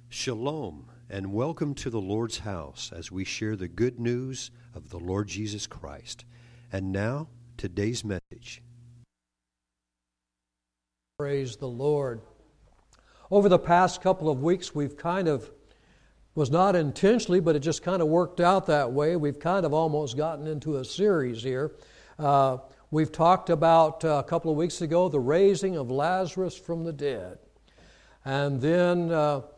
Shalom, and welcome to the Lord's house as we share the good news of the Lord Jesus Christ. And now, today's message. Praise the Lord. Over the past couple of weeks, we've was not intentionally, but it just kind of worked out that way. We've kind of almost gotten into a series here. We've talked about a couple of weeks ago the raising of Lazarus from the dead. And then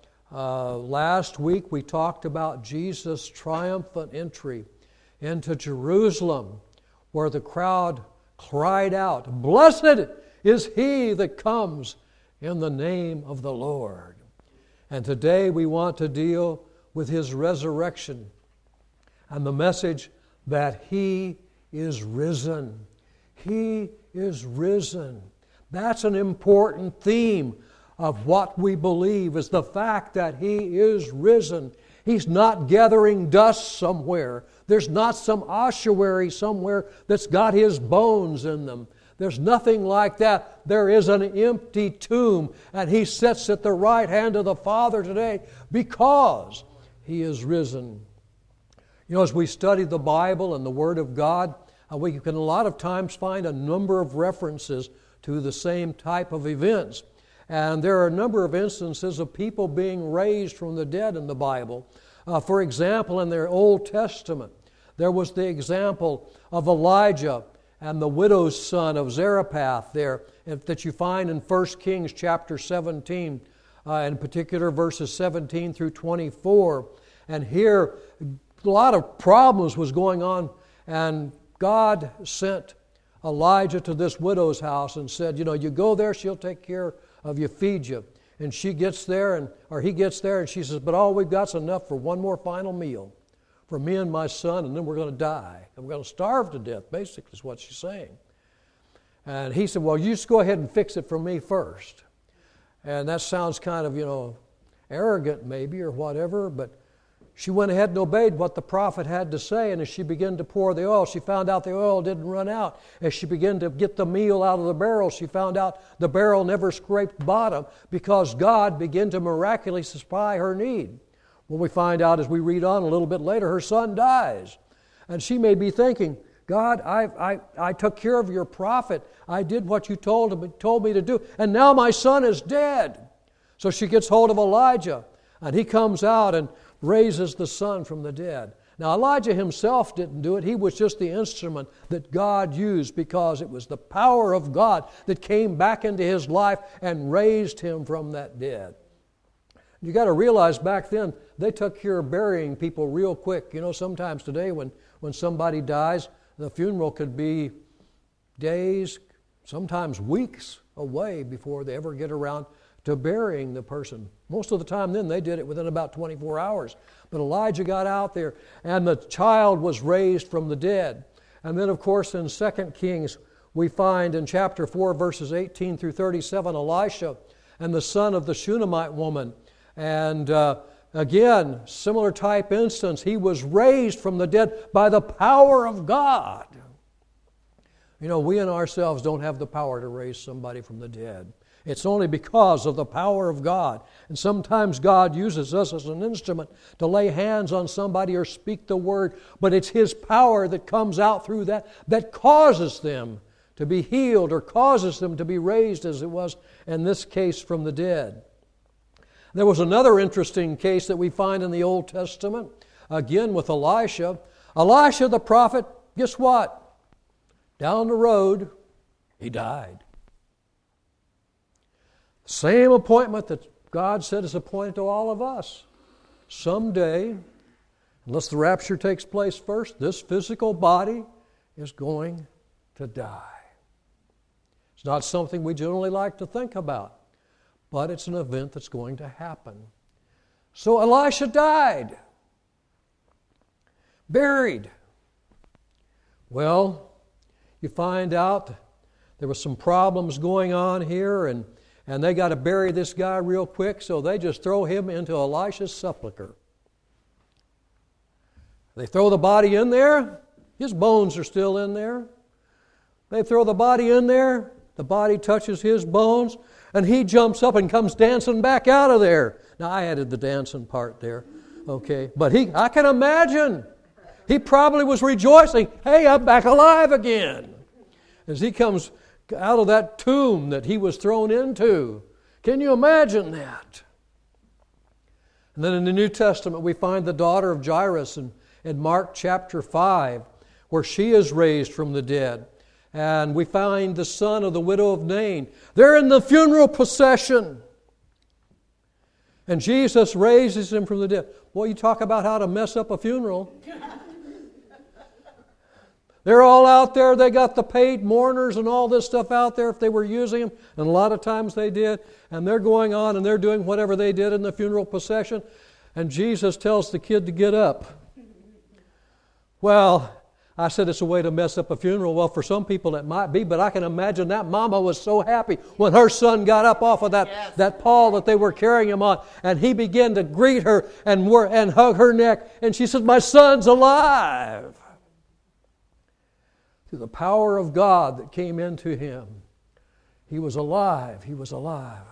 last week we talked about Jesus' triumphant entry into Jerusalem, where the crowd cried out, "Blessed is he that comes in the name of the Lord." And today we want to deal with his resurrection and the message that he is risen. He is risen. That's an important theme of what we believe, is the fact that he is risen. He's not gathering dust somewhere. There's not some ossuary somewhere that's got his bones in them. There's nothing like that. There is an empty tomb, and he sits at the right hand of the Father today because he is risen. You know, as we study the Bible and the Word of God, we can a lot of times find a number of references to the same type of events. And there are a number of instances of people being raised from the dead in the Bible. For example, in the Old Testament, there was the example of Elijah and the widow's son of Zarephath there that you find in 1 Kings chapter 17, in particular verses 17 through 24. And here, a lot of problems was going on, and God sent Elijah to this widow's house and said, you go there, she'll take care of you, feed you. And she gets there, he gets there, and she says, but all we've got's enough for one more final meal for me and my son, and then we're going to die. And we're going to starve to death, basically, is what she's saying. And he said, well, you just go ahead and fix it for me first. And that sounds kind of, arrogant maybe or whatever, but she went ahead and obeyed what the prophet had to say, and as she began to pour the oil, she found out the oil didn't run out. As she began to get the meal out of the barrel, she found out the barrel never scraped bottom because God began to miraculously supply her need. When we find out as we read on a little bit later, her son dies. And she may be thinking, God, I took care of your prophet. I did what you told me to do, and now my son is dead. So she gets hold of Elijah, and he comes out and raises the son from the dead. Now, Elijah himself didn't do it. He was just the instrument that God used because it was the power of God that came back into his life and raised him from that dead. You got to realize back then, they took care of burying people real quick. Sometimes today when somebody dies, the funeral could be days, sometimes weeks away before they ever get around to burying the person. Most of the time then they did it within about 24 hours. But Elijah got out there and the child was raised from the dead. And then of course in 2 Kings we find in chapter 4 verses 18 through 37 Elisha and the son of the Shunammite woman. And again, similar type instance, he was raised from the dead by the power of God. We in ourselves don't have the power to raise somebody from the dead. It's only because of the power of God. And sometimes God uses us as an instrument to lay hands on somebody or speak the word, but it's his power that comes out through that causes them to be healed or causes them to be raised, as it was in this case, from the dead. There was another interesting case that we find in the Old Testament, again with Elisha. Elisha the prophet, guess what? Down the road, he died. Same appointment that God said is appointed to all of us. Someday, unless the rapture takes place first, this physical body is going to die. It's not something we generally like to think about, but it's an event that's going to happen. So Elisha died, buried. Well, you find out there were some problems going on here, and they got to bury this guy real quick, so they just throw him into Elisha's sepulcher. They throw the body in there. His bones are still in there. They throw the body in there. The body touches his bones, and he jumps up and comes dancing back out of there. Now, I added the dancing part there, okay? But I can imagine, he probably was rejoicing, hey, I'm back alive again. As he comes out of that tomb that he was thrown into. Can you imagine that? And then in the New Testament, we find the daughter of Jairus in Mark chapter 5, where she is raised from the dead. And we find the son of the widow of Nain. They're in the funeral procession. And Jesus raises him from the dead. Boy, you talk about how to mess up a funeral. They're all out there. They got the paid mourners and all this stuff out there if they were using them. And a lot of times they did. And they're going on and they're doing whatever they did in the funeral procession. And Jesus tells the kid to get up. Well, I said it's a way to mess up a funeral. Well, for some people it might be, but I can imagine that mama was so happy when her son got up off of that pall that they were carrying him on, and he began to greet her and hug her neck, and she said, "My son's alive." Through the power of God that came into him, he was alive. He was alive.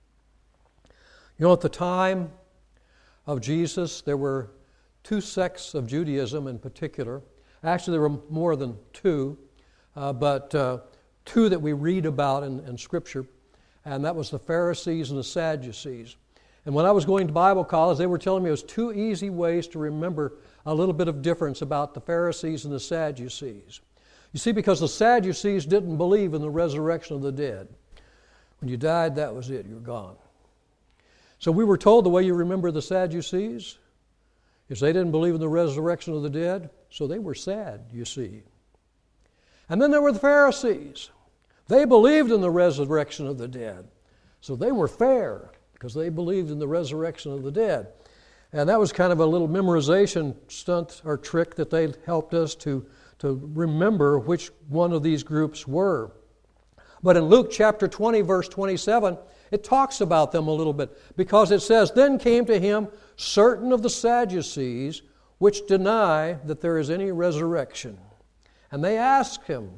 You know, at the time of Jesus, there were two sects of Judaism in particular. Actually, there were more than two, but two that we read about in Scripture, and that was the Pharisees and the Sadducees. And when I was going to Bible college, they were telling me it was two easy ways to remember a little bit of difference about the Pharisees and the Sadducees. You see, because the Sadducees didn't believe in the resurrection of the dead. When you died, that was it, you're gone. So we were told the way you remember the Sadducees is they didn't believe in the resurrection of the dead, so they were sad, you see. And then there were the Pharisees. They believed in the resurrection of the dead, so they were fair because they believed in the resurrection of the dead. And that was kind of a little memorization stunt or trick that they helped us to remember which one of these groups were. But in Luke chapter 20, verse 27, it talks about them a little bit because it says, "Then came to him certain of the Sadducees which deny that there is any resurrection. And they asked him,"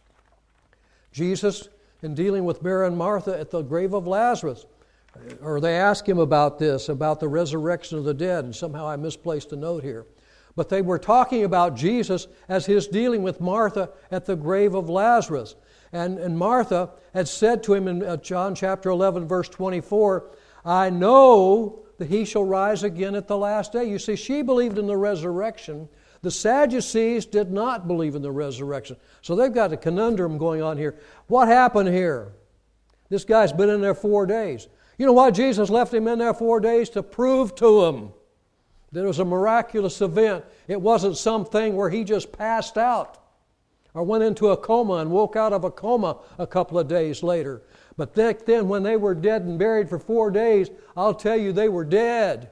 Jesus, in dealing with Mary and Martha at the grave of Lazarus, or they asked him about this, about the resurrection of the dead, and somehow I misplaced a note here. But they were talking about Jesus as his dealing with Martha at the grave of Lazarus. And Martha had said to him in John chapter 11, verse 24, "I know that he shall rise again at the last day." You see, she believed in the resurrection. The Sadducees did not believe in the resurrection. So they've got a conundrum going on here. What happened here? This guy's been in there 4 days. You know why Jesus left him in there 4 days? To prove to him that it was a miraculous event. It wasn't something where he just passed out or went into a coma and woke out of a coma a couple of days later. But then when they were dead and buried for 4 days, I'll tell you they were dead.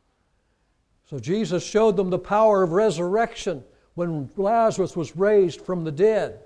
So Jesus showed them the power of resurrection when Lazarus was raised from the dead.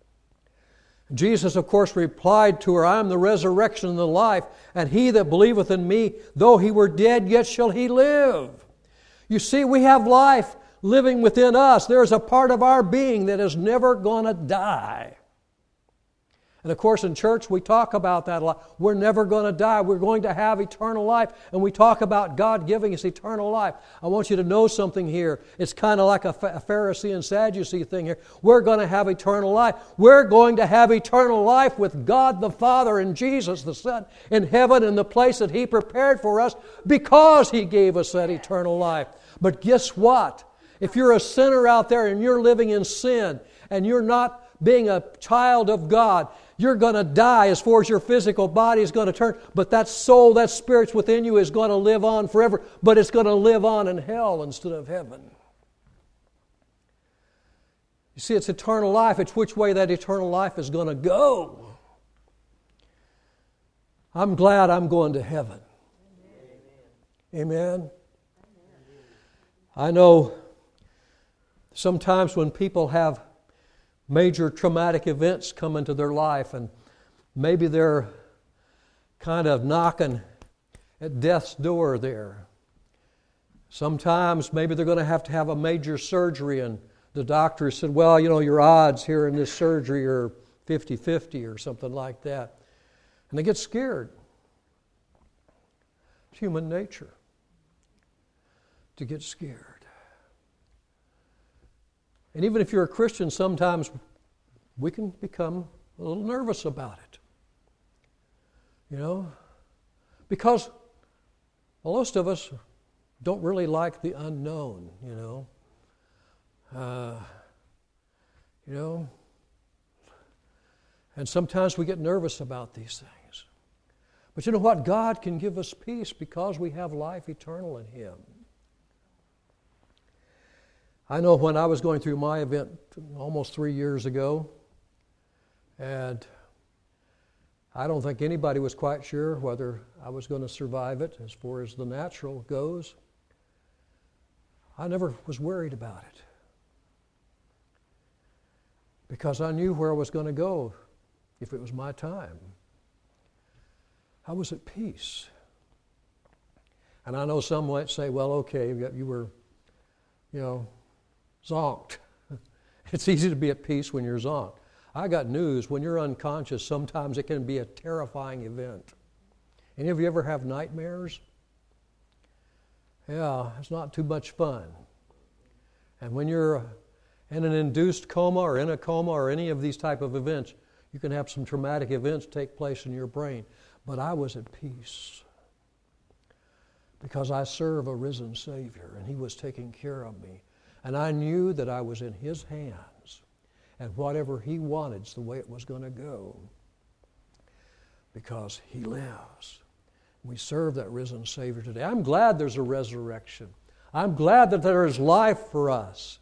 Jesus, of course, replied to her, "I am the resurrection and the life, and he that believeth in me, though he were dead, yet shall he live." You see, we have life living within us. There is a part of our being that is never going to die. And of course, in church, we talk about that a lot. We're never going to die. We're going to have eternal life. And we talk about God giving us eternal life. I want you to know something here. It's kind of like a Pharisee and Sadducee thing here. We're going to have eternal life. We're going to have eternal life with God the Father and Jesus the Son in heaven in the place that He prepared for us because He gave us that eternal life. But guess what? If you're a sinner out there and you're living in sin and you're not being a child of God, you're going to die as far as your physical body is going to turn. But that soul, that spirit within you is going to live on forever. But it's going to live on in hell instead of heaven. You see, it's eternal life. It's which way that eternal life is going to go. I'm glad I'm going to heaven. Amen. I know sometimes when people have major traumatic events come into their life and maybe they're kind of knocking at death's door there. Sometimes maybe they're going to have a major surgery and the doctor said, well, you know, your odds here in this surgery are 50-50 or something like that. And they get scared. It's human nature to get scared. And even if you're a Christian, sometimes we can become a little nervous about it. You know? Because most of us don't really like the unknown, you know. And sometimes we get nervous about these things. But you know what? God can give us peace because we have life eternal in Him. I know when I was going through my event almost 3 years ago, and I don't think anybody was quite sure whether I was going to survive it as far as the natural goes. I never was worried about it because I knew where I was going to go if it was my time. I was at peace. And I know some might say, well, okay, you were, zonked. It's easy to be at peace when you're zonked. I got news. When you're unconscious, sometimes it can be a terrifying event. Any of you ever have nightmares? Yeah, it's not too much fun. And when you're in an induced coma or in a coma or any of these type of events, you can have some traumatic events take place in your brain. But I was at peace because I serve a risen Savior and He was taking care of me. And I knew that I was in His hands and whatever He wanted is the way it was going to go because He lives. We serve that risen Savior today. I'm glad there's a resurrection. I'm glad that there is life for us.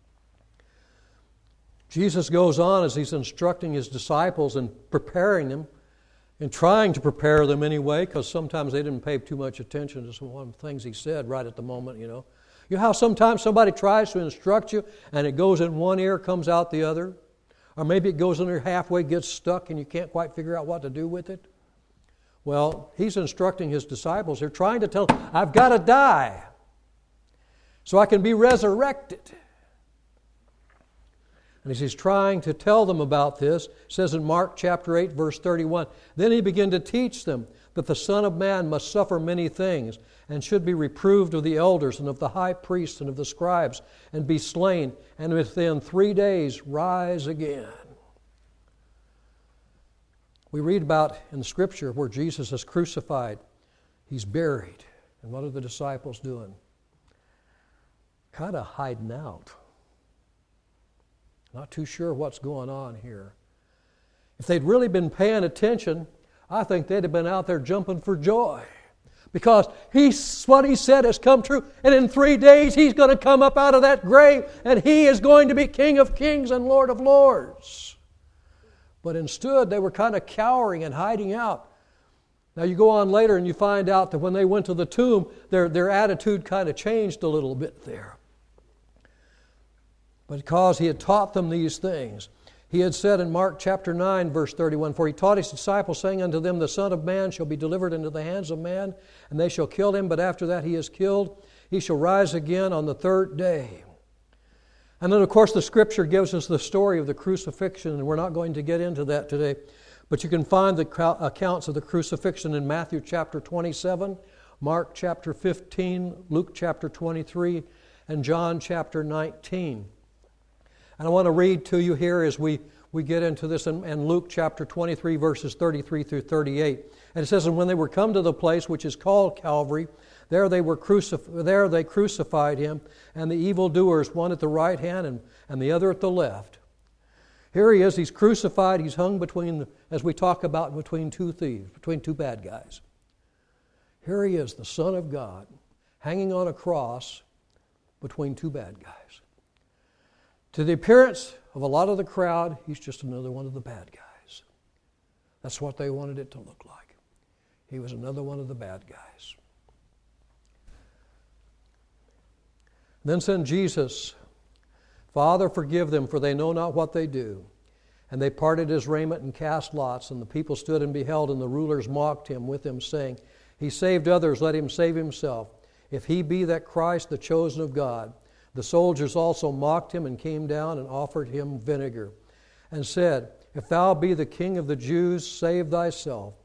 Jesus goes on as He's instructing His disciples and preparing them, and trying to prepare them anyway, because sometimes they didn't pay too much attention to some of the things He said right at the moment, You know how sometimes somebody tries to instruct you and it goes in one ear, comes out the other? Or maybe it goes in there halfway, gets stuck, and you can't quite figure out what to do with it? Well, He's instructing His disciples. They're trying to tell them, I've got to die so I can be resurrected. And as He's trying to tell them about this, it says in Mark chapter 8, verse 31, then He began to teach them that the Son of Man must suffer many things and should be reproved of the elders and of the high priests and of the scribes and be slain and within 3 days rise again. We read about in the Scripture where Jesus is crucified. He's buried. And what are the disciples doing? Kind of hiding out. Not too sure what's going on here. If they'd really been paying attention, I think they'd have been out there jumping for joy. Because what He said has come true. And in 3 days He's going to come up out of that grave and He is going to be King of kings and Lord of lords. But instead they were kind of cowering and hiding out. Now you go on later and you find out that when they went to the tomb, their attitude kind of changed a little bit there. But because He had taught them these things, He had said in Mark chapter 9, verse 31, for He taught His disciples, saying unto them, the Son of Man shall be delivered into the hands of man, and they shall kill Him, but after that He is killed, He shall rise again on the third day. And then, of course, the Scripture gives us the story of the crucifixion, and we're not going to get into that today. But you can find the accounts of the crucifixion in Matthew chapter 27, Mark chapter 15, Luke chapter 23, and John chapter 19. And I want to read to you here as we get into this in Luke chapter 23, verses 33 through 38. And it says, and when they were come to the place which is called Calvary, there they crucified Him, and the evildoers, one at the right hand and the other at the left. Here He is, He's crucified, He's hung as we talk about, between two thieves, between two bad guys. Here He is, the Son of God, hanging on a cross between two bad guys. To the appearance of a lot of the crowd, He's just another one of the bad guys. That's what they wanted it to look like. He was another one of the bad guys. Then said Jesus, Father, forgive them, for they know not what they do. And they parted His raiment and cast lots, and the people stood and beheld, and the rulers mocked Him with Him, saying, He saved others, let Him save Himself. If He be that Christ, the chosen of God. The soldiers also mocked Him and came down and offered Him vinegar and said, If Thou be the King of the Jews, save Thyself.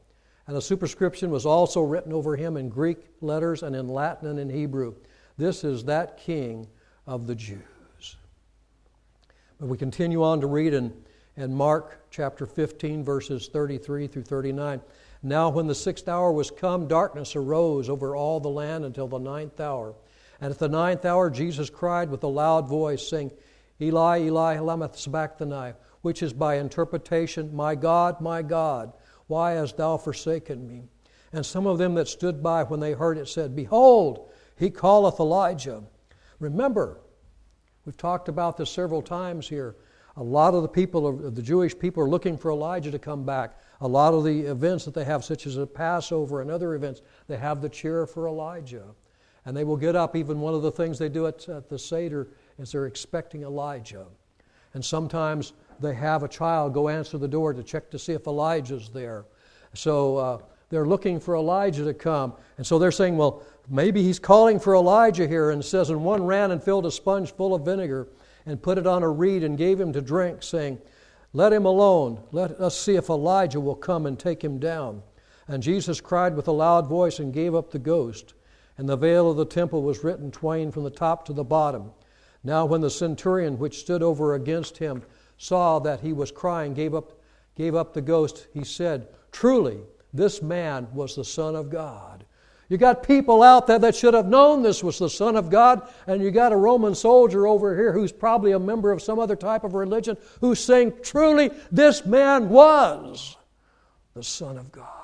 And a superscription was also written over him in Greek letters and in Latin and in Hebrew. This is that King of the Jews. But we continue on to read in Mark chapter 15, verses 33 through 39. Now when the 6th hour was come, darkness arose over all the land until the 9th hour. And at the 9th hour Jesus cried with a loud voice, saying, Eli, Eli, lama sabachthani, which is by interpretation, my God, why hast thou forsaken me? And some of them that stood by when they heard it said, Behold, he calleth Elijah. Remember, we've talked about this several times here. A lot of the people, the Jewish people, are looking for Elijah to come back. A lot of the events that they have, such as the Passover and other events, they have the cheer for Elijah. And they will get up. Even one of the things they do at the Seder is they're expecting Elijah. And sometimes they have a child go answer the door to check to see if Elijah's there. So they're looking for Elijah to come. And so they're saying, well, maybe he's calling for Elijah here. And it says, and one ran and filled a sponge full of vinegar and put it on a reed and gave him to drink, saying, Let him alone. Let us see if Elijah will come and take him down. And Jesus cried with a loud voice and gave up the ghost. And the veil of the temple was rent in twain from the top to the bottom. Now when the centurion which stood over against him saw that he was crying, gave up the ghost, he said, Truly, this man was the Son of God. You got people out there that should have known this was the Son of God, and you got a Roman soldier over here who's probably a member of some other type of religion who's saying, Truly, this man was the Son of God.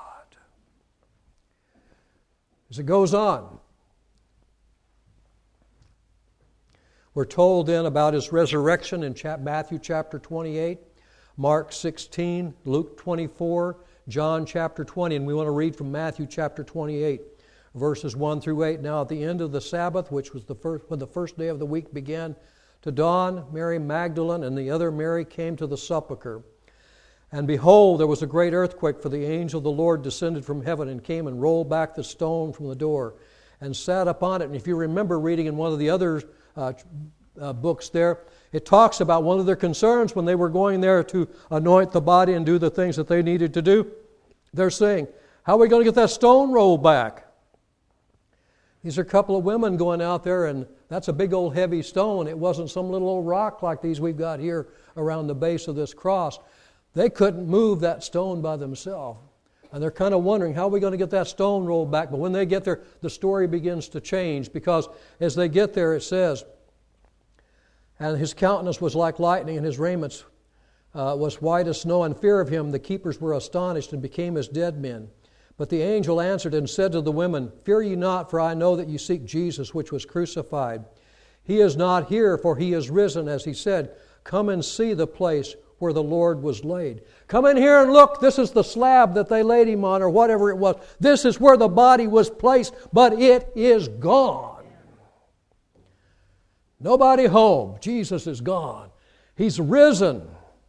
As it goes on, we're told then about his resurrection in Matthew chapter 28, Mark 16, Luke 24, John chapter 20, and we want to read from Matthew chapter 28, verses 1 through 8. Now at the end of the Sabbath, which was when the first day of the week began to dawn, Mary Magdalene and the other Mary came to the sepulchre. And behold, there was a great earthquake, for the angel of the Lord descended from heaven and came and rolled back the stone from the door and sat upon it. And if you remember reading in one of the other books there, it talks about one of their concerns when they were going there to anoint the body and do the things that they needed to do. They're saying, how are we going to get that stone rolled back? These are a couple of women going out there, and that's a big old heavy stone. It wasn't some little old rock like these we've got here around the base of this cross. They couldn't move that stone by themselves. And they're kind of wondering, how are we going to get that stone rolled back? But when they get there, the story begins to change, because as they get there, it says, and his countenance was like lightning, and his raiment was white as snow. In fear of him, the keepers were astonished and became as dead men. But the angel answered and said to the women, Fear ye not, for I know that ye seek Jesus, which was crucified. He is not here, for he is risen, as he said. Come and see the place where the Lord was laid. Come in here and look. This is the slab that they laid him on, or whatever it was. This is where the body was placed, but it is gone. Nobody home. Jesus is gone. He's risen.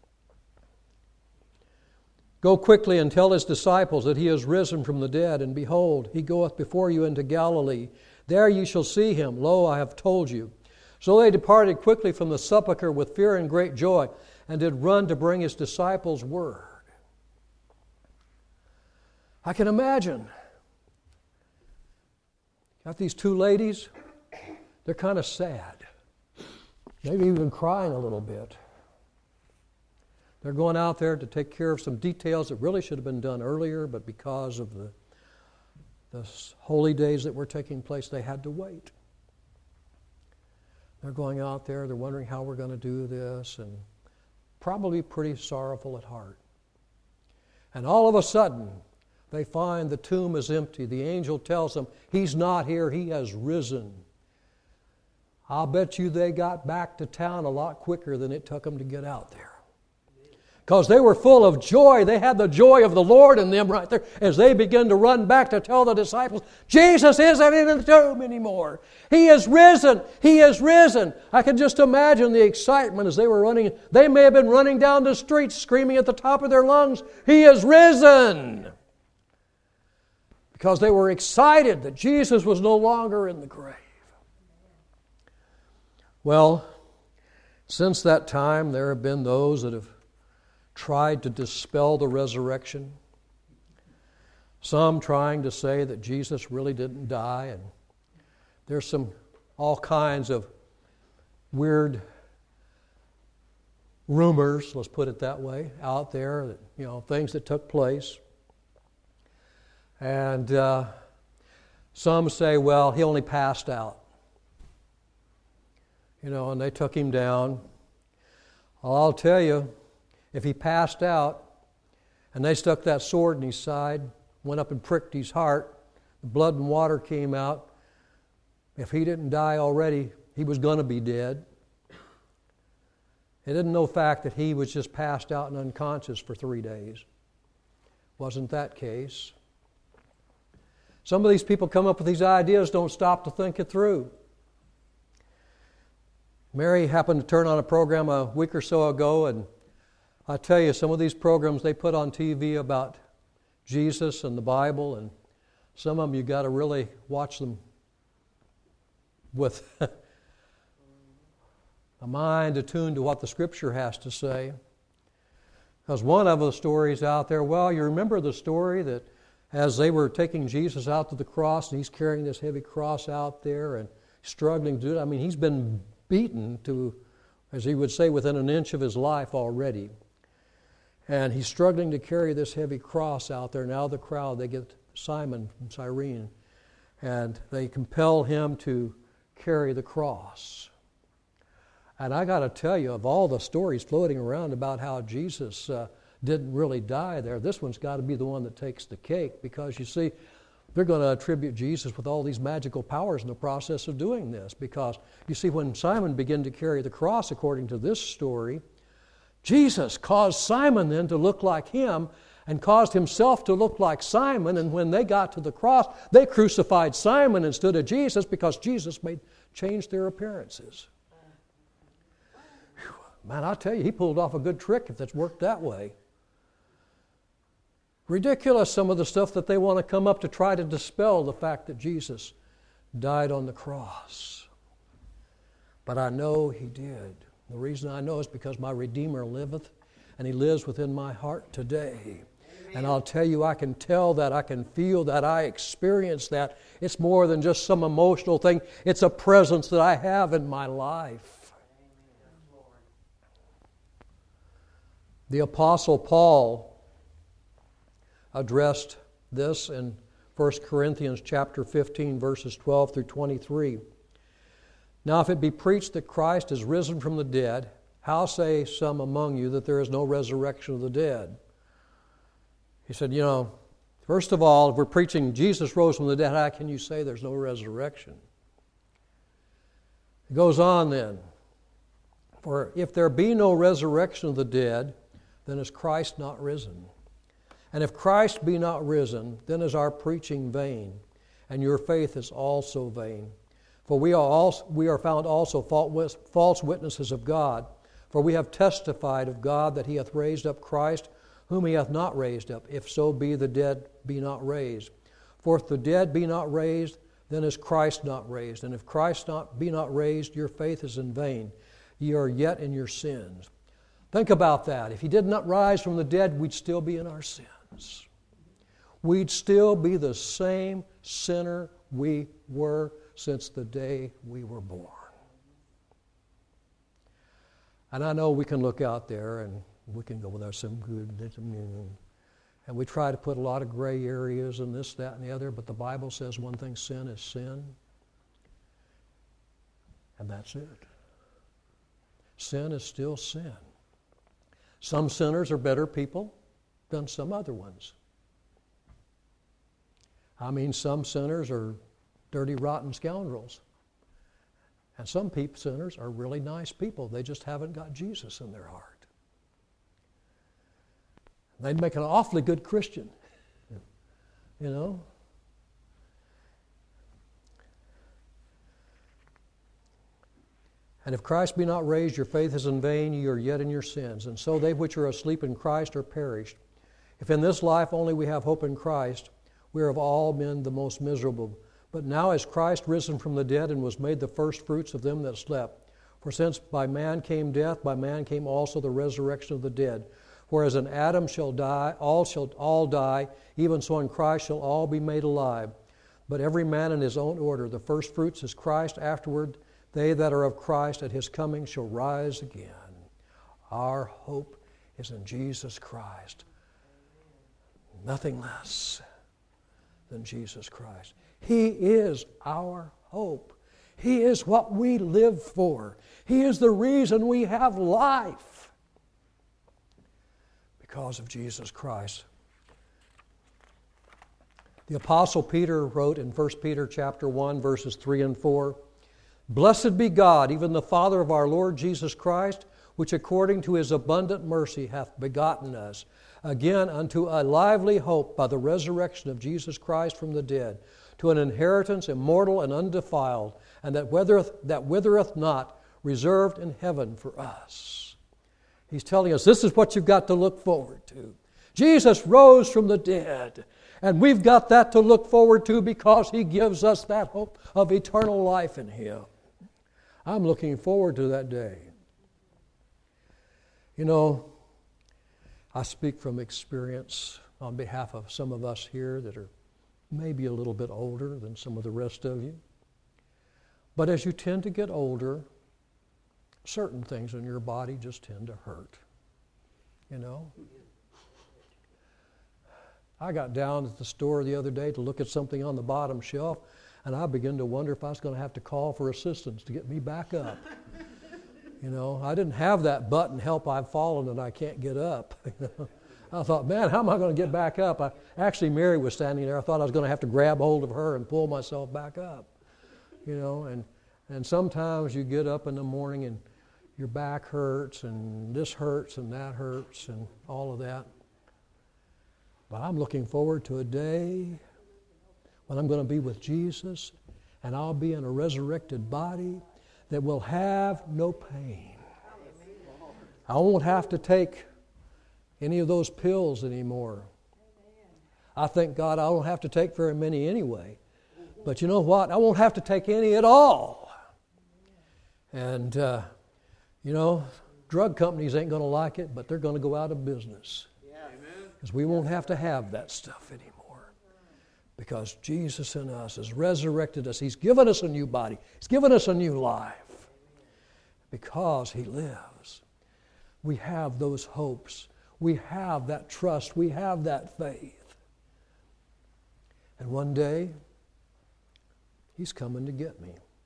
Go quickly and tell his disciples that he is risen from the dead, and behold, he goeth before you into Galilee. There ye shall see him. Lo, I have told you. So they departed quickly from the sepulchre with fear and great joy, and did run to bring his disciples word. I can imagine. Got these two ladies. They're kind of sad. Maybe even crying a little bit. They're going out there to take care of some details that really should have been done earlier, but because of the holy days that were taking place, they had to wait. They're going out there, they're wondering how we're going to do this, and probably pretty sorrowful at heart. And all of a sudden, they find the tomb is empty. The angel tells them, He's not here, He has risen. I'll bet you they got back to town a lot quicker than it took them to get out there. Because they were full of joy. They had the joy of the Lord in them right there as they began to run back to tell the disciples, Jesus isn't in the tomb anymore. He is risen. He is risen. I can just imagine the excitement as they were running. They may have been running down the streets screaming at the top of their lungs, He is risen. Because they were excited that Jesus was no longer in the grave. Well, since that time, there have been those that have tried to dispel the resurrection. Some trying to say that Jesus really didn't die, and there's all kinds of weird rumors, let's put it that way, out there, that, things that took place. And some say, well, he only passed out. And they took him down. Well, I'll tell you, if he passed out and they stuck that sword in his side, went up and pricked his heart, the blood and water came out, if he didn't die already, he was going to be dead. It isn't no fact that he was just passed out and unconscious for 3 days. Wasn't that case. Some of these people come up with these ideas, don't stop to think it through. Mary happened to turn on a program a week or so ago, and I tell you, some of these programs they put on TV about Jesus and the Bible, and some of them you got to really watch them with a mind attuned to what the Scripture has to say. Because one of the stories out there, well, you remember the story that as they were taking Jesus out to the cross, and he's carrying this heavy cross out there and struggling to do it. I mean, he's been beaten to, as he would say, within an inch of his life already. And he's struggling to carry this heavy cross out there. Now the crowd, they get Simon from Cyrene, and they compel him to carry the cross. And I got to tell you, of all the stories floating around about how Jesus didn't really die there, this one's got to be the one that takes the cake, because you see, they're going to attribute Jesus with all these magical powers in the process of doing this. Because you see, when Simon began to carry the cross, according to this story, Jesus caused Simon then to look like him and caused himself to look like Simon. And when they got to the cross, they crucified Simon instead of Jesus, because Jesus changed their appearances. Whew. Man, I'll tell you, he pulled off a good trick if that's worked that way. Ridiculous, some of the stuff that they want to come up to try to dispel the fact that Jesus died on the cross. But I know he did. The reason I know is because my Redeemer liveth, and he lives within my heart today. Amen. And I'll tell you, I can tell that, I can feel that, I experience that. It's more than just some emotional thing. It's a presence that I have in my life. Amen. The Apostle Paul addressed this in 1 Corinthians chapter 15, verses 12 through 23. Now, if it be preached that Christ is risen from the dead, how say some among you that there is no resurrection of the dead? He said, first of all, if we're preaching Jesus rose from the dead, how can you say there's no resurrection? It goes on then. For if there be no resurrection of the dead, then is Christ not risen? And if Christ be not risen, then is our preaching vain, and your faith is also vain. For we are found also false witnesses of God. For we have testified of God that he hath raised up Christ, whom he hath not raised up, if so be the dead be not raised. For if the dead be not raised, then is Christ not raised. And if Christ be not raised, your faith is in vain. Ye are yet in your sins. Think about that. If he did not rise from the dead, we'd still be in our sins. We'd still be the same sinner we were since the day we were born. And I know we can look out there and we can go, well, there's some good, and we try to put a lot of gray areas in this, that, and the other, but the Bible says one thing, sin is sin, and that's it. Sin is still sin. Some sinners are better people than some other ones. I mean, some sinners are dirty, rotten scoundrels. And some sinners are really nice people. They just haven't got Jesus in their heart. They'd make an awfully good Christian, you know. And if Christ be not raised, your faith is in vain, ye are yet in your sins. And so they which are asleep in Christ are perished. If in this life only we have hope in Christ, we are of all men the most miserable. But now is Christ risen from the dead and was made the first fruits of them that slept. For since by man came death, by man came also the resurrection of the dead. Whereas in Adam shall all die, even so in Christ shall all be made alive. But every man in his own order. The first fruits is Christ, afterward they that are of Christ at his coming shall rise again. Our hope is in Jesus Christ. Nothing less than Jesus Christ. He is our hope. He is what we live for. He is the reason we have life. Because of Jesus Christ. The Apostle Peter wrote in 1 Peter chapter 1, verses 3 and 4, Blessed be God, even the Father of our Lord Jesus Christ, which according to his abundant mercy hath begotten us, again unto a lively hope by the resurrection of Jesus Christ from the dead, to an inheritance immortal and undefiled, and that withereth not, reserved in heaven for us. He's telling us this is what you've got to look forward to. Jesus rose from the dead, and we've got that to look forward to because He gives us that hope of eternal life in Him. I'm looking forward to that day. You know, I speak from experience on behalf of some of us here that are maybe a little bit older than some of the rest of you. But as you tend to get older, certain things in your body just tend to hurt. You know? I got down at the store the other day to look at something on the bottom shelf, and I began to wonder if I was going to have to call for assistance to get me back up. You know, I didn't have that button, help, I've fallen and I can't get up. I thought, man, how am I going to get back up? Actually, Mary was standing there. I thought I was going to have to grab hold of her and pull myself back up. You know, and sometimes you get up in the morning and your back hurts and this hurts and that hurts and all of that. But I'm looking forward to a day when I'm going to be with Jesus and I'll be in a resurrected body that will have no pain. I won't have to take any of those pills anymore. I thank God I don't have to take very many anyway. But you know what? I won't have to take any at all. And, you know, drug companies ain't going to like it, but they're going to go out of business. Because we won't have to have that stuff anymore. Because Jesus in us has resurrected us. He's given us a new body. He's given us a new life. Because He lives, we have those hopes. We have that trust. We have that faith. And one day, He's coming to get me.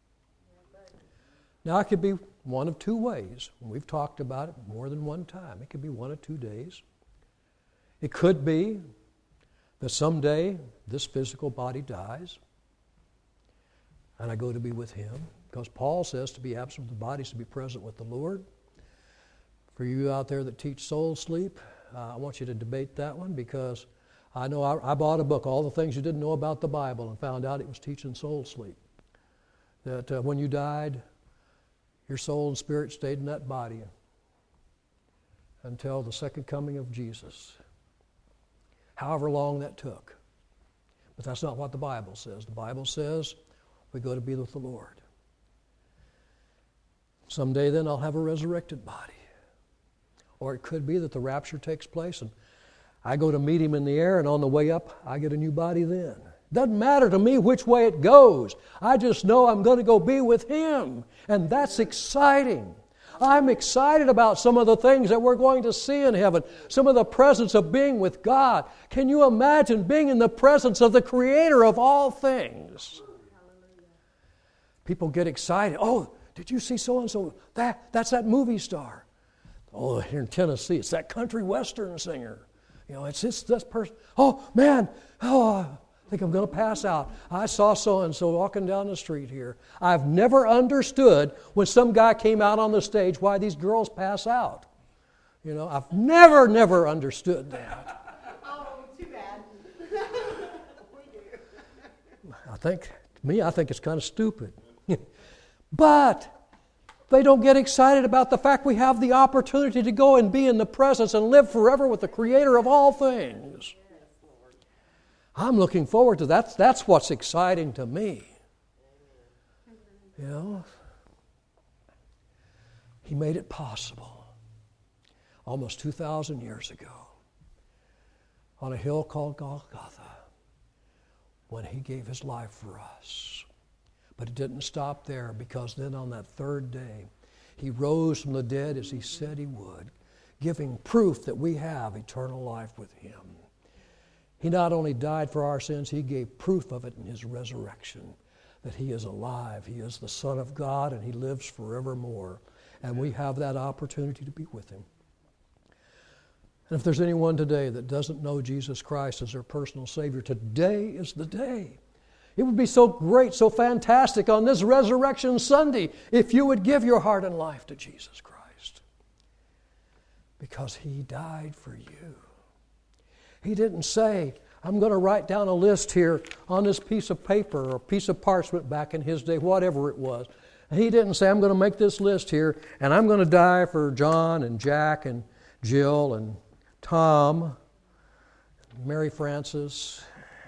Now, it could be one of two ways. We've talked about it more than one time. It could be 1 of 2 days. It could be that someday this physical body dies and I go to be with Him. Because Paul says to be absent from the body is to be present with the Lord. For you out there that teach soul sleep, I want you to debate that one because I know I bought a book, All the Things You Didn't Know About the Bible, and found out it was teaching soul sleep. That when you died, your soul and spirit stayed in that body until the second coming of Jesus. However long that took. But that's not what the Bible says. The Bible says we go to be with the Lord. Someday then I'll have a resurrected body. Or it could be that the rapture takes place and I go to meet Him in the air, and on the way up I get a new body then. Doesn't matter to me which way it goes. I just know I'm going to go be with Him. And that's exciting. I'm excited about some of the things that we're going to see in heaven. Some of the presence of being with God. Can you imagine being in the presence of the Creator of all things? People get excited. Oh, did you see so-and-so? That's that movie star. Oh, here in Tennessee, it's that country western singer. You know, it's this person. Oh, man. Oh, I think I'm going to pass out. I saw so-and-so walking down the street here. I've never understood when some guy came out on the stage why these girls pass out. You know, I've never understood that. Oh, too bad. I think it's kind of stupid. But they don't get excited about the fact we have the opportunity to go and be in the presence and live forever with the Creator of all things. I'm looking forward to that. That's what's exciting to me. You know, He made it possible. almost 2,000 years ago on a hill called Golgotha when he gave his life for us. But it didn't stop there, because then on that third day, he rose from the dead as he said he would, giving proof that we have eternal life with him. He not only died for our sins, he gave proof of it in his resurrection, that he is alive. He is the Son of God, and he lives forevermore. And we have that opportunity to be with him. And if there's anyone today that doesn't know Jesus Christ as their personal Savior, today is the day. It would be so great, so fantastic on this Resurrection Sunday if you would give your heart and life to Jesus Christ. Because he died for you. He didn't say, I'm going to write down a list here on this piece of paper or piece of parchment back in his day, whatever it was. And he didn't say, I'm going to make this list here and I'm going to die for John and Jack and Jill and Tom, Mary Frances.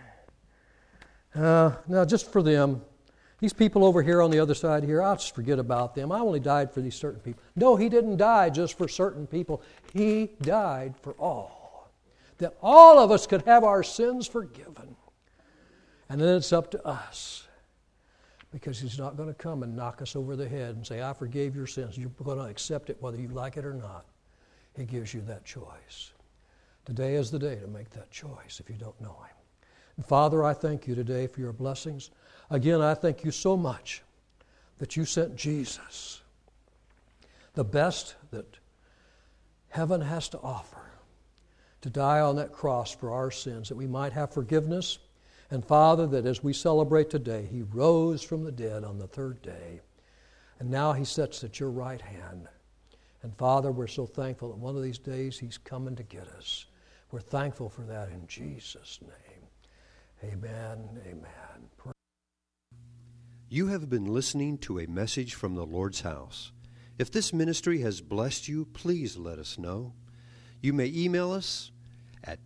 No, just for them. These people over here on the other side here, I'll just forget about them. I only died for these certain people. No, he didn't die just for certain people. He died for all. That all of us could have our sins forgiven. And then it's up to us. Because he's not going to come and knock us over the head and say, I forgave your sins. You're going to accept it whether you like it or not. He gives you that choice. Today is the day to make that choice if you don't know him. And Father, I thank you today for your blessings. Again, I thank you so much that you sent Jesus, the best that heaven has to offer, to die on that cross for our sins, that we might have forgiveness. And Father, that as we celebrate today, he rose from the dead on the third day. And now he sits at your right hand. And Father, we're so thankful that one of these days he's coming to get us. We're thankful for that in Jesus' name. Amen. Amen. You have been listening to a message from the Lord's house. If this ministry has blessed you, please let us know. You may email us at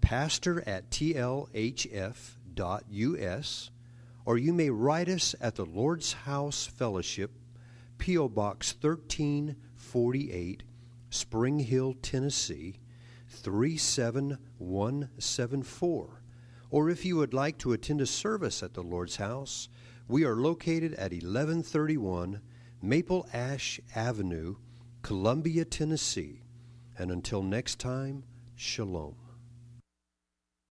pastor@tlhf.us, or you may write us at the Lord's House Fellowship, P.O. Box 1348, Spring Hill, Tennessee, 37174. Or if you would like to attend a service at the Lord's House, we are located at 1131 Maple Ash Avenue, Columbia, Tennessee. And until next time, shalom.